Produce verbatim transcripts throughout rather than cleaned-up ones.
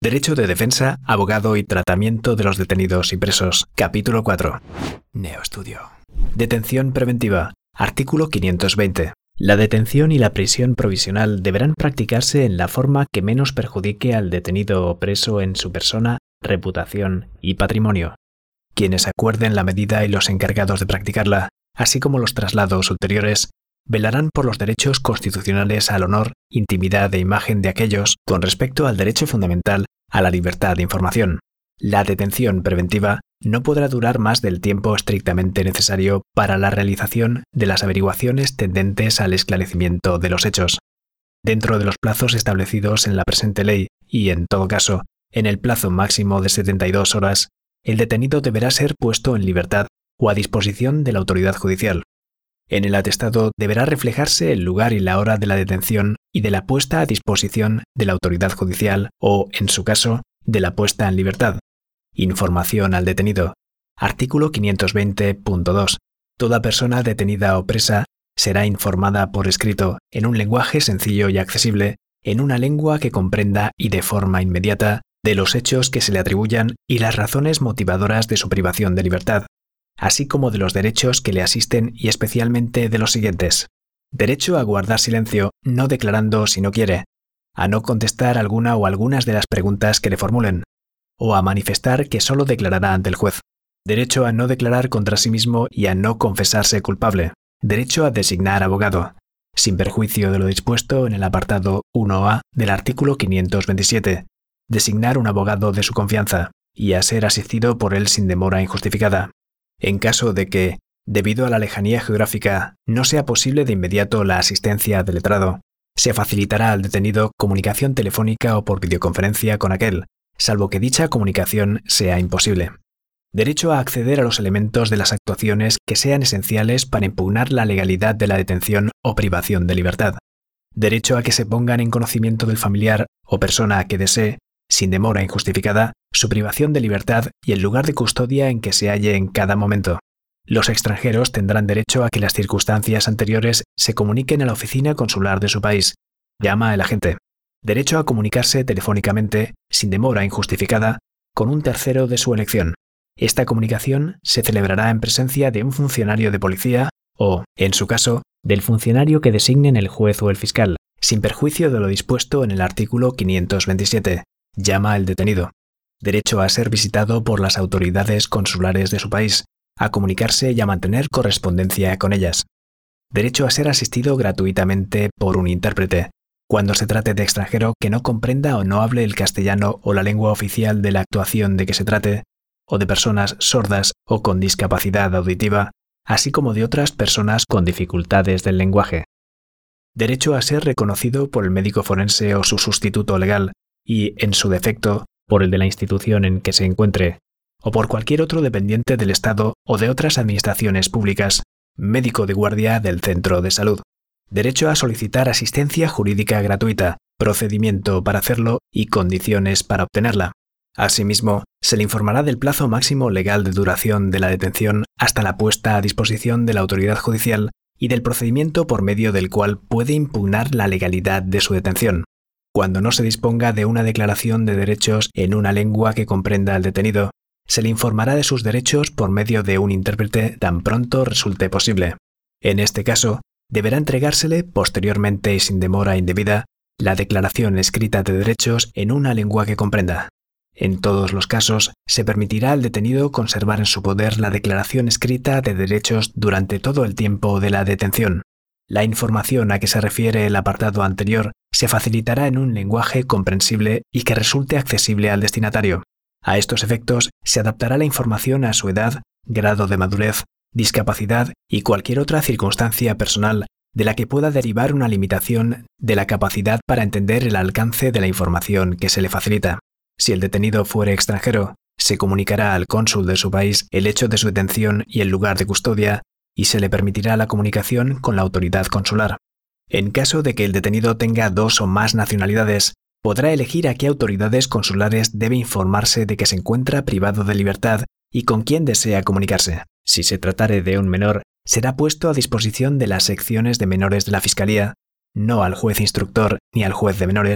Derecho de defensa, abogado y tratamiento de los detenidos y presos. Capítulo cuatro. Neoestudio. Detención preventiva. Artículo quinientos veinte. La detención y la prisión provisional deberán practicarse en la forma que menos perjudique al detenido o preso en su persona, reputación y patrimonio. Quienes acuerden la medida y los encargados de practicarla, así como los traslados ulteriores, velarán por los derechos constitucionales al honor, intimidad e imagen de aquellos con respecto al derecho fundamental a la libertad de información. La detención preventiva no podrá durar más del tiempo estrictamente necesario para la realización de las averiguaciones tendentes al esclarecimiento de los hechos, dentro de los plazos establecidos en la presente ley y, en todo caso, en el plazo máximo de setenta y dos horas, el detenido deberá ser puesto en libertad o a disposición de la autoridad judicial. En el atestado deberá reflejarse el lugar y la hora de la detención y de la puesta a disposición de la autoridad judicial o, en su caso, de la puesta en libertad. Información al detenido. Artículo quinientos veinte punto dos. Toda persona detenida o presa será informada por escrito, en un lenguaje sencillo y accesible, en una lengua que comprenda y de forma inmediata, de los hechos que se le atribuyan y las razones motivadoras de su privación de libertad, así como de los derechos que le asisten y especialmente de los siguientes. Derecho a guardar silencio, no declarando si no quiere, a no contestar alguna o algunas de las preguntas que le formulen, o a manifestar que solo declarará ante el juez. Derecho a no declarar contra sí mismo y a no confesarse culpable. Derecho a designar abogado, sin perjuicio de lo dispuesto en el apartado uno A del artículo quinientos veintisiete. Designar un abogado de su confianza y a ser asistido por él sin demora injustificada. En caso de que, debido a la lejanía geográfica, no sea posible de inmediato la asistencia del letrado, se facilitará al detenido comunicación telefónica o por videoconferencia con aquel, salvo que dicha comunicación sea imposible. Derecho a acceder a los elementos de las actuaciones que sean esenciales para impugnar la legalidad de la detención o privación de libertad. Derecho a que se pongan en conocimiento del familiar o persona que desee, sin demora injustificada, su privación de libertad y el lugar de custodia en que se halle en cada momento. Los extranjeros tendrán derecho a que las circunstancias anteriores se comuniquen a la oficina consular de su país. Llama el agente. Derecho a comunicarse telefónicamente, sin demora injustificada, con un tercero de su elección. Esta comunicación se celebrará en presencia de un funcionario de policía o, en su caso, del funcionario que designen el juez o el fiscal, sin perjuicio de lo dispuesto en el artículo quinientos veintisiete. Llama al detenido. Derecho a ser visitado por las autoridades consulares de su país, a comunicarse y a mantener correspondencia con ellas. Derecho a ser asistido gratuitamente por un intérprete, cuando se trate de extranjero que no comprenda o no hable el castellano o la lengua oficial de la actuación de que se trate, o de personas sordas o con discapacidad auditiva, así como de otras personas con dificultades del lenguaje. Derecho a ser reconocido por el médico forense o su sustituto legal y, en su defecto, por el de la institución en que se encuentre, o por cualquier otro dependiente del Estado o de otras administraciones públicas, médico de guardia del centro de salud. Derecho a solicitar asistencia jurídica gratuita, procedimiento para hacerlo y condiciones para obtenerla. Asimismo, se le informará del plazo máximo legal de duración de la detención hasta la puesta a disposición de la autoridad judicial y del procedimiento por medio del cual puede impugnar la legalidad de su detención. Cuando no se disponga de una declaración de derechos en una lengua que comprenda al detenido, se le informará de sus derechos por medio de un intérprete tan pronto resulte posible. En este caso, deberá entregársele, posteriormente y sin demora indebida, la declaración escrita de derechos en una lengua que comprenda. En todos los casos, se permitirá al detenido conservar en su poder la declaración escrita de derechos durante todo el tiempo de la detención. La información a que se refiere el apartado anterior se facilitará en un lenguaje comprensible y que resulte accesible al destinatario. A estos efectos, se adaptará la información a su edad, grado de madurez, discapacidad y cualquier otra circunstancia personal de la que pueda derivar una limitación de la capacidad para entender el alcance de la información que se le facilita. Si el detenido fuere extranjero, se comunicará al cónsul de su país el hecho de su detención y el lugar de custodia, y se le permitirá la comunicación con la autoridad consular. En caso de que el detenido tenga dos o más nacionalidades, podrá elegir a qué autoridades consulares debe informarse de que se encuentra privado de libertad y con quién desea comunicarse. Si se tratare de un menor, será puesto a disposición de las secciones de menores de la Fiscalía, no al juez instructor ni al juez de menores,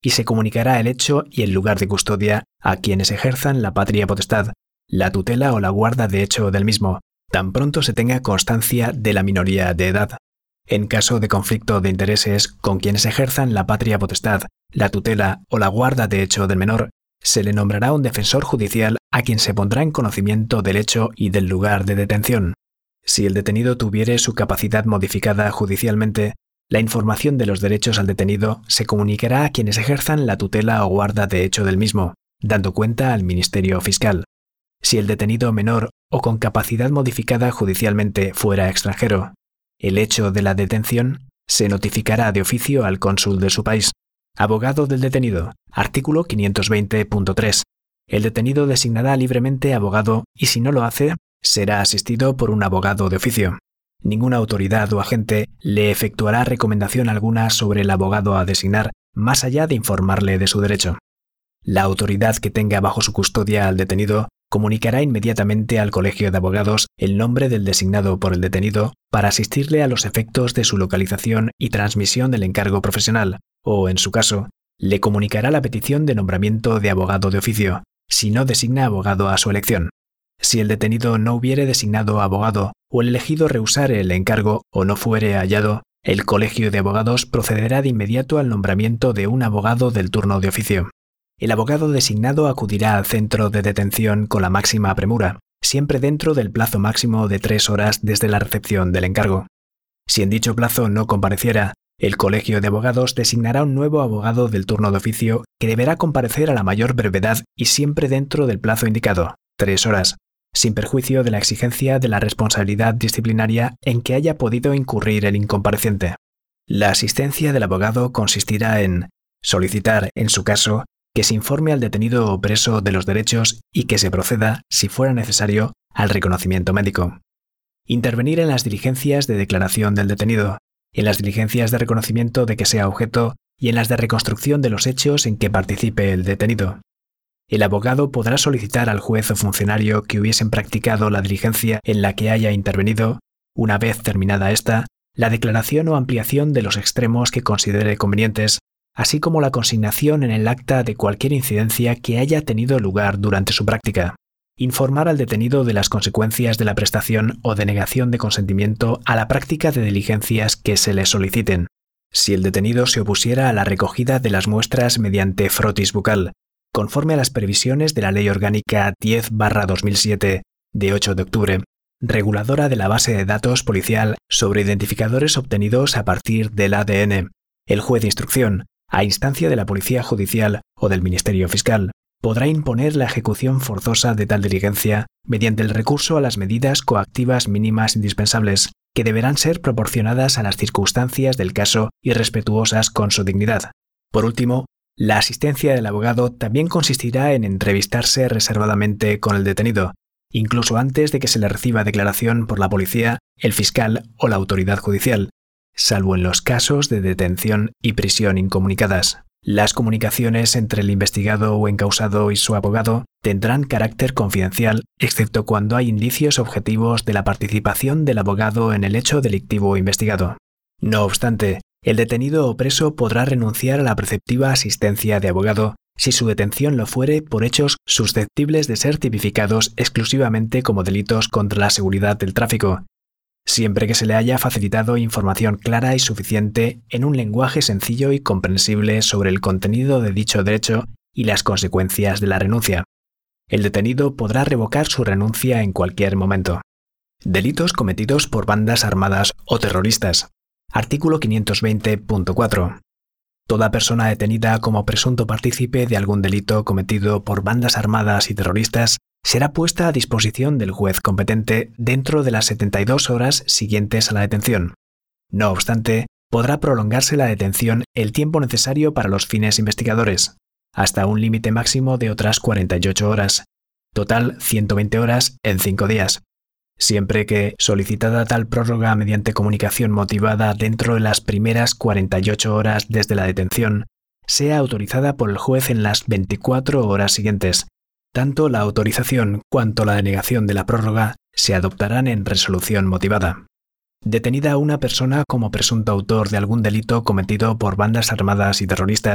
y se comunicará el hecho y el lugar de custodia a quienes ejerzan la patria potestad, la tutela o la guarda de hecho del mismo, tan pronto se tenga constancia de la minoría de edad. En caso de conflicto de intereses con quienes ejerzan la patria potestad, la tutela o la guarda de hecho del menor, se le nombrará un defensor judicial a quien se pondrá en conocimiento del hecho y del lugar de detención. Si el detenido tuviere su capacidad modificada judicialmente, la información de los derechos al detenido se comunicará a quienes ejerzan la tutela o guarda de hecho del mismo, dando cuenta al Ministerio Fiscal. Si el detenido menor o con capacidad modificada judicialmente fuera extranjero, el hecho de la detención se notificará de oficio al cónsul de su país. Abogado del detenido. Artículo quinientos veinte punto tres. El detenido designará libremente abogado y si no lo hace, será asistido por un abogado de oficio. Ninguna autoridad o agente le efectuará recomendación alguna sobre el abogado a designar, más allá de informarle de su derecho. La autoridad que tenga bajo su custodia al detenido comunicará inmediatamente al Colegio de Abogados el nombre del designado por el detenido para asistirle a los efectos de su localización y transmisión del encargo profesional, o, en su caso, le comunicará la petición de nombramiento de abogado de oficio, si no designa abogado a su elección. Si el detenido no hubiere designado abogado o el elegido rehusar el encargo o no fuere hallado, el Colegio de Abogados procederá de inmediato al nombramiento de un abogado del turno de oficio. El abogado designado acudirá al centro de detención con la máxima premura, siempre dentro del plazo máximo de tres horas desde la recepción del encargo. Si en dicho plazo no compareciera, el Colegio de Abogados designará un nuevo abogado del turno de oficio que deberá comparecer a la mayor brevedad y siempre dentro del plazo indicado, tres horas, sin perjuicio de la exigencia de la responsabilidad disciplinaria en que haya podido incurrir el incompareciente. La asistencia del abogado consistirá en solicitar, en su caso, que se informe al detenido o preso de los derechos y que se proceda, si fuera necesario, al reconocimiento médico. Intervenir en las diligencias de declaración del detenido, en las diligencias de reconocimiento de que sea objeto y en las de reconstrucción de los hechos en que participe el detenido. El abogado podrá solicitar al juez o funcionario que hubiesen practicado la diligencia en la que haya intervenido, una vez terminada esta, la declaración o ampliación de los extremos que considere convenientes, así como la consignación en el acta de cualquier incidencia que haya tenido lugar durante su práctica. Informar al detenido de las consecuencias de la prestación o denegación de consentimiento a la práctica de diligencias que se le soliciten. Si el detenido se opusiera a la recogida de las muestras mediante frotis bucal, conforme a las previsiones de la Ley Orgánica diez barra dos mil siete, de ocho de octubre, reguladora de la base de datos policial sobre identificadores obtenidos a partir del A D N, el juez de instrucción, a instancia de la Policía Judicial o del Ministerio Fiscal, podrá imponer la ejecución forzosa de tal diligencia mediante el recurso a las medidas coactivas mínimas indispensables, que deberán ser proporcionadas a las circunstancias del caso y respetuosas con su dignidad. Por último, la asistencia del abogado también consistirá en entrevistarse reservadamente con el detenido, incluso antes de que se le reciba declaración por la policía, el fiscal o la autoridad judicial, salvo en los casos de detención y prisión incomunicadas. Las comunicaciones entre el investigado o encausado y su abogado tendrán carácter confidencial, excepto cuando hay indicios objetivos de la participación del abogado en el hecho delictivo investigado. No obstante, el detenido o preso podrá renunciar a la preceptiva asistencia de abogado si su detención lo fuere por hechos susceptibles de ser tipificados exclusivamente como delitos contra la seguridad del tráfico, siempre que se le haya facilitado información clara y suficiente en un lenguaje sencillo y comprensible sobre el contenido de dicho derecho y las consecuencias de la renuncia. El detenido podrá revocar su renuncia en cualquier momento. Delitos cometidos por bandas armadas o terroristas. Artículo quinientos veinte punto cuatro. Toda persona detenida como presunto partícipe de algún delito cometido por bandas armadas y terroristas será puesta a disposición del juez competente dentro de las setenta y dos horas siguientes a la detención. No obstante, podrá prolongarse la detención el tiempo necesario para los fines investigadores, hasta un límite máximo de otras cuarenta y ocho horas, total ciento veinte horas en cinco días, siempre que, solicitada tal prórroga mediante comunicación motivada dentro de las primeras cuarenta y ocho horas desde la detención, sea autorizada por el juez en las veinticuatro horas siguientes. Tanto la autorización cuanto la denegación de la prórroga se adoptarán en resolución motivada. Detenida una persona como presunto autor de algún delito cometido por bandas armadas y terroristas,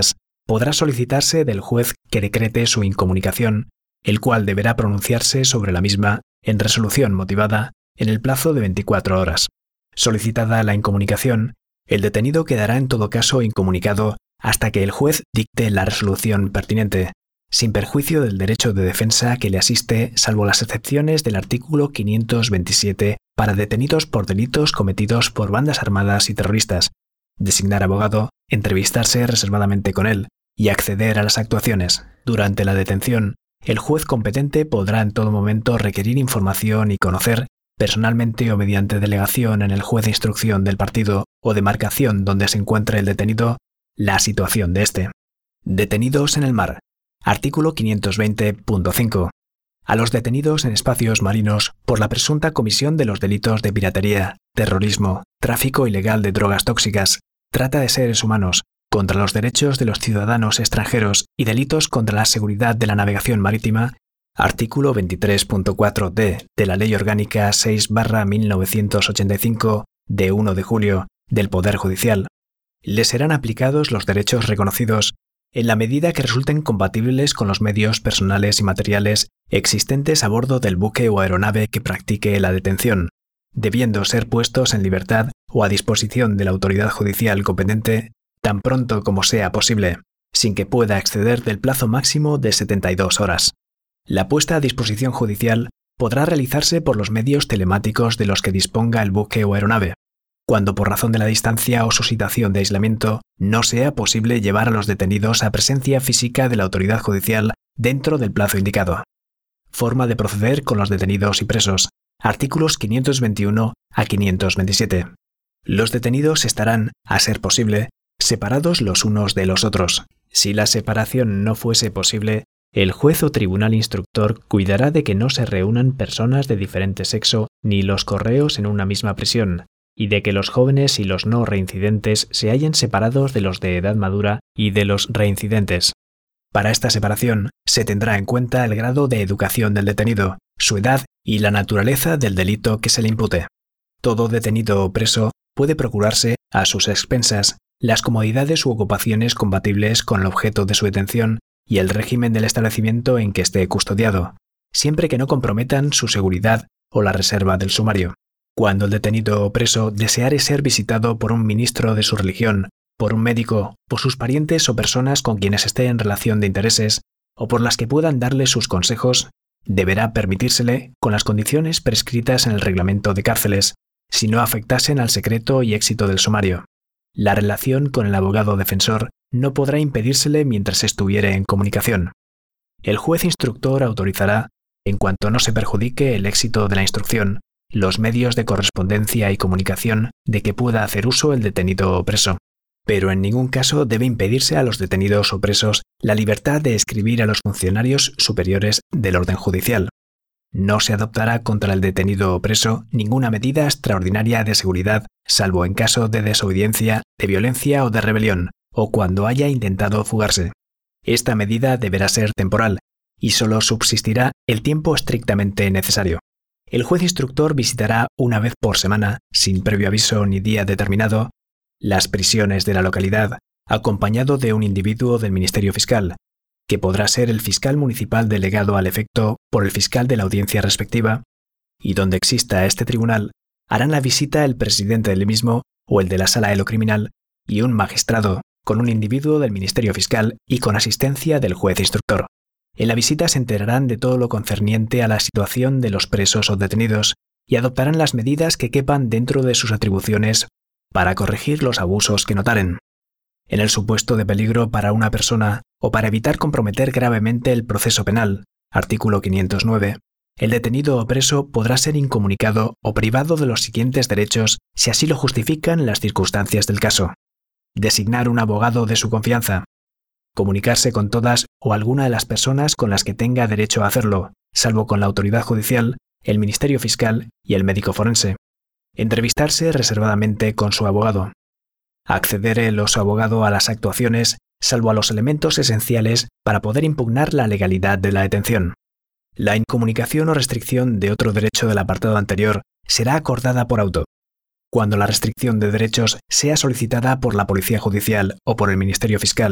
podrá solicitarse del juez que decrete su incomunicación, el cual deberá pronunciarse sobre la misma en resolución motivada en el plazo de veinticuatro horas. Solicitada la incomunicación, el detenido quedará en todo caso incomunicado hasta que el juez dicte la resolución pertinente, sin perjuicio del derecho de defensa que le asiste, salvo las excepciones del artículo quinientos veintisiete para detenidos por delitos cometidos por bandas armadas y terroristas, designar abogado, entrevistarse reservadamente con él y acceder a las actuaciones. Durante la detención, el juez competente podrá en todo momento requerir información y conocer, personalmente o mediante delegación en el juez de instrucción del partido o demarcación donde se encuentre el detenido, la situación de éste. Detenidos en el mar. Artículo quinientos veinte punto cinco. A los detenidos en espacios marinos por la presunta comisión de los delitos de piratería, terrorismo, tráfico ilegal de drogas tóxicas, trata de seres humanos, contra los derechos de los ciudadanos extranjeros y delitos contra la seguridad de la navegación marítima, artículo veintitrés punto cuatro d de la Ley Orgánica seis barra mil novecientos ochenta y cinco de uno de julio del Poder Judicial, les serán aplicados los derechos reconocidos en la medida que resulten compatibles con los medios personales y materiales existentes a bordo del buque o aeronave que practique la detención, debiendo ser puestos en libertad o a disposición de la autoridad judicial competente tan pronto como sea posible, sin que pueda exceder del plazo máximo de setenta y dos horas. La puesta a disposición judicial podrá realizarse por los medios telemáticos de los que disponga el buque o aeronave, cuando por razón de la distancia o su situación de aislamiento no sea posible llevar a los detenidos a presencia física de la autoridad judicial dentro del plazo indicado. Forma de proceder con los detenidos y presos. Artículos quinientos veintiuno a quinientos veintisiete. Los detenidos estarán, a ser posible, separados los unos de los otros. Si la separación no fuese posible, el juez o tribunal instructor cuidará de que no se reúnan personas de diferente sexo ni los correos en una misma prisión, y de que los jóvenes y los no reincidentes se hallen separados de los de edad madura y de los reincidentes. Para esta separación se tendrá en cuenta el grado de educación del detenido, su edad y la naturaleza del delito que se le impute. Todo detenido o preso puede procurarse, a sus expensas, las comodidades u ocupaciones compatibles con el objeto de su detención y el régimen del establecimiento en que esté custodiado, siempre que no comprometan su seguridad o la reserva del sumario. Cuando el detenido o preso deseare ser visitado por un ministro de su religión, por un médico, por sus parientes o personas con quienes esté en relación de intereses, o por las que puedan darle sus consejos, deberá permitírsele con las condiciones prescritas en el reglamento de cárceles, si no afectasen al secreto y éxito del sumario. La relación con el abogado defensor no podrá impedírsele mientras estuviere en comunicación. El juez instructor autorizará, en cuanto no se perjudique el éxito de la instrucción, los medios de correspondencia y comunicación de que pueda hacer uso el detenido o preso, pero en ningún caso debe impedirse a los detenidos o presos la libertad de escribir a los funcionarios superiores del orden judicial. No se adoptará contra el detenido o preso ninguna medida extraordinaria de seguridad, salvo en caso de desobediencia, de violencia o de rebelión, o cuando haya intentado fugarse. Esta medida deberá ser temporal, y solo subsistirá el tiempo estrictamente necesario. El juez instructor visitará una vez por semana, sin previo aviso ni día determinado, las prisiones de la localidad, acompañado de un individuo del Ministerio Fiscal, que podrá ser el fiscal municipal delegado al efecto por el fiscal de la audiencia respectiva, y donde exista este tribunal, harán la visita el presidente del mismo o el de la sala de lo criminal y un magistrado, con un individuo del Ministerio Fiscal y con asistencia del juez instructor. En la visita se enterarán de todo lo concerniente a la situación de los presos o detenidos y adoptarán las medidas que quepan dentro de sus atribuciones para corregir los abusos que notaren. En el supuesto de peligro para una persona o para evitar comprometer gravemente el proceso penal, artículo quinientos nueve, el detenido o preso podrá ser incomunicado o privado de los siguientes derechos si así lo justifican las circunstancias del caso. Designar un abogado de su confianza. Comunicarse con todas o alguna de las personas con las que tenga derecho a hacerlo, salvo con la autoridad judicial, el Ministerio Fiscal y el médico forense. Entrevistarse reservadamente con su abogado. Acceder él o su abogado a las actuaciones, salvo a los elementos esenciales para poder impugnar la legalidad de la detención. La incomunicación o restricción de otro derecho del apartado anterior será acordada por auto. Cuando la restricción de derechos sea solicitada por la Policía Judicial o por el Ministerio Fiscal,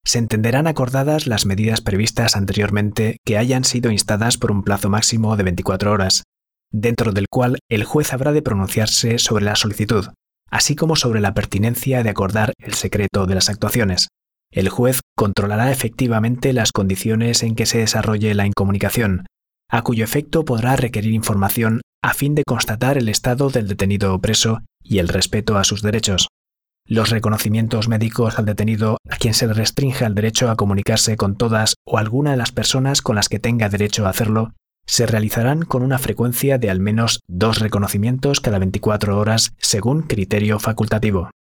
Se entenderán acordadas las medidas previstas anteriormente que hayan sido instadas por un plazo máximo de veinticuatro horas, dentro del cual el juez habrá de pronunciarse sobre la solicitud, así como sobre la pertinencia de acordar el secreto de las actuaciones. El juez controlará efectivamente las condiciones en que se desarrolle la incomunicación, a cuyo efecto podrá requerir información a fin de constatar el estado del detenido o preso y el respeto a sus derechos. Los reconocimientos médicos al detenido a quien se le restrinja el derecho a comunicarse con todas o alguna de las personas con las que tenga derecho a hacerlo se realizarán con una frecuencia de al menos dos reconocimientos cada veinticuatro horas según criterio facultativo.